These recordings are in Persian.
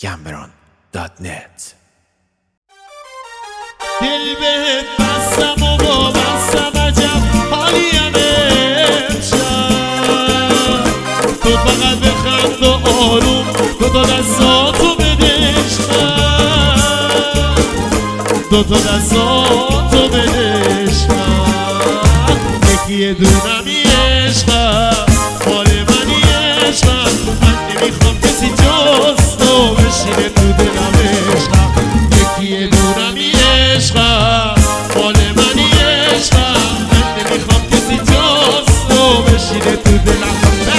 gambron.net. دل بهت بستم و وابستم عجب حالیم امشب تو فقط بخند و آروم دوتا دستاتو بده عشقم دوتا دستاتو بده عشقم یکی دونمی عشقم مال منی عشقم من نمیخوام کسی جز تو بشینه تو دلم عشقم یکی دونمی عشقم مال منی عشقم من نمیخوام کسی جز تو بشینه تو دلم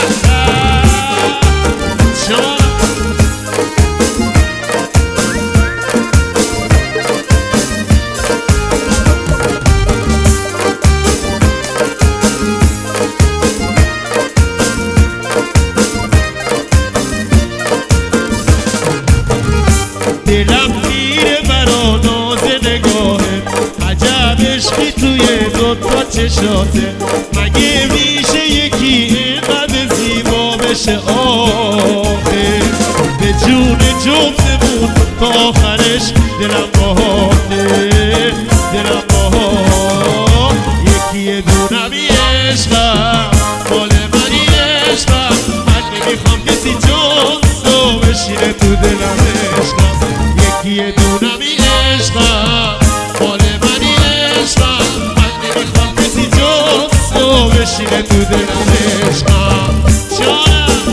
دلم میره برا ناز نگاهت عجب عشقی توی دوتا چشاته مگه میشه یکی اینقدر زیبا بشه آخه به جون جفتمون تا آخرش دلم باهاته دلم باهات یکی دونمی عشقم مال منی عشقم من نمیخوام کسی جز تو بشینه تو دلم عشقم یکی دونمی عشقم مال منی عشقم من نمیخوام کسی جز تو بشینه تو دلم عشقم جانم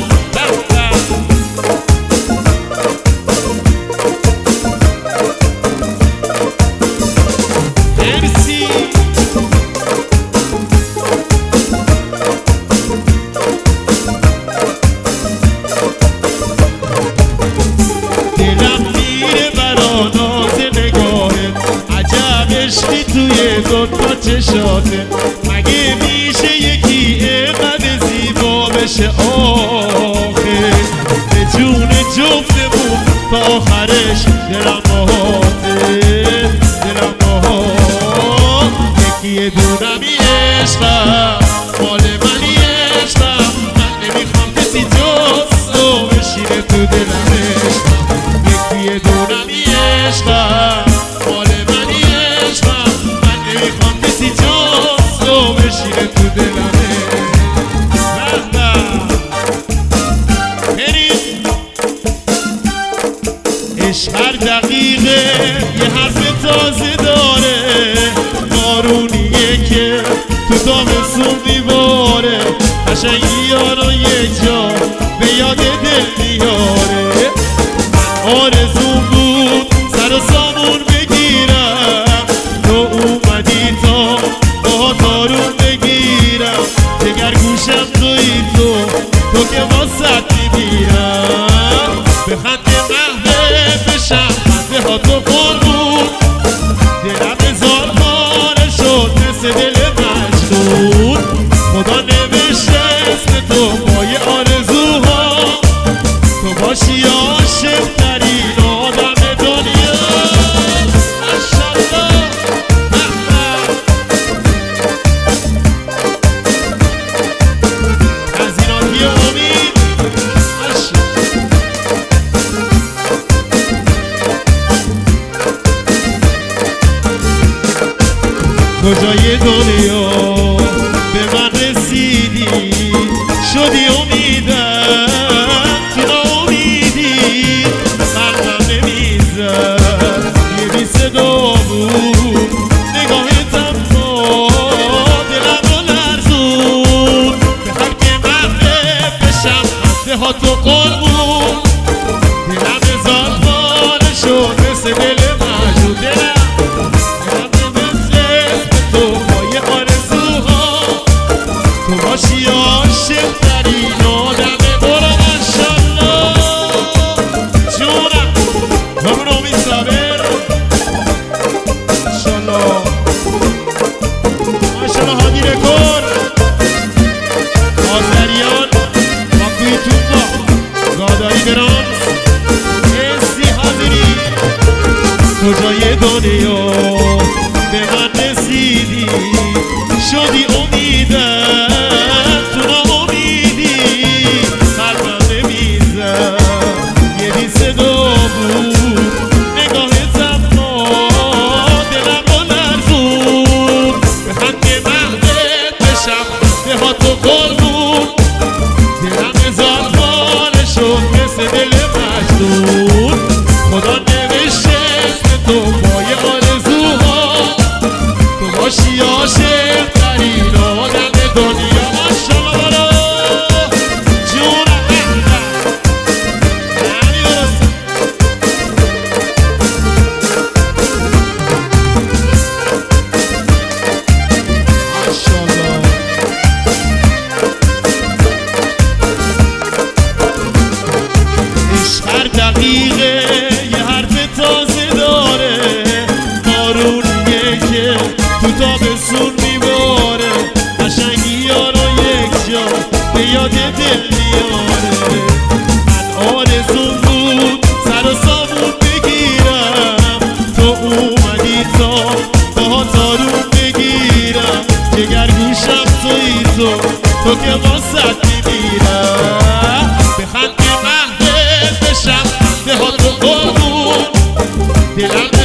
مرسی دلم میره برا ناز نگاهت عجب عشقی توی دوتا چشاته مگه میشه یکی اینقدر زیبا بشه آخه به جون جفتمون تا آخرش دلم باهاته دلم باهات یکی دونمی عشقم مال منی عشقم من نمیخوام کسی جز تو بشینه تو دلم یکی دونمی عشقم مال منی عشقم من نمیخوام کسی جز تو بشینه تو دلم عشق هر دقیقه یه حرف تازه داره بارونیه که تو تابستون میباره قشنگی یارو یه جا به یاد دل میاره آرزوم بود سر و سامون بگیرم تو اومدی تا با تارون بگیرم دگر گوشم توی تو که واسط میمیرم به خط محبه بشم خنده ها تو قربون دلم هزار پاره شد مثل دل مجنون خدا نوشته اسم تو پای آرزوها تو باشی عاشق ترین آدم دنیا ماشاءالله هزیناتی امید کجای دنیا به من رسیدی شدی امیدم تو ناامیدی قلبم نمیزد یه بی صدا بود نگاهتم با دلم رو لرزون به خلق محبه بشم خنده ها تو قربون دلم هزار باره شد مثل دل مجنون دلم تو باشی عاشق ترین آدم برو ماشاءالله جونم همون امید صابر ماشاءالله ماشاءالله هادی رکور آذریان ماکوی توبا گادایی برانس اسی حاضری کجای دنیا به من رسیدی شدی امیدم تو ناامیدی قلبم نمیزد یه بی صدا بود نگاهتم دلم رو لرزون بخند که مهدت بشم دهاتو قربون دلم هزار خانه شد مثل دل مجنون خدا نوشته اسم تو پای آرزوها تو باشی عاشق ترین آدم دنیا ماشاءالله برا جون هر دقیقه یه حرف تازه داره بارونیه که تو تابستون میباره قشنگی ها رو یک جا به یاد دل میاره من آرزوم بود سر و سامون بگیرم تو اومدی تا باهات آروم بگیرم جگر گوشم توی تو که واسط میمیرم بخند که مهدت بشم دهاتو قربون دلم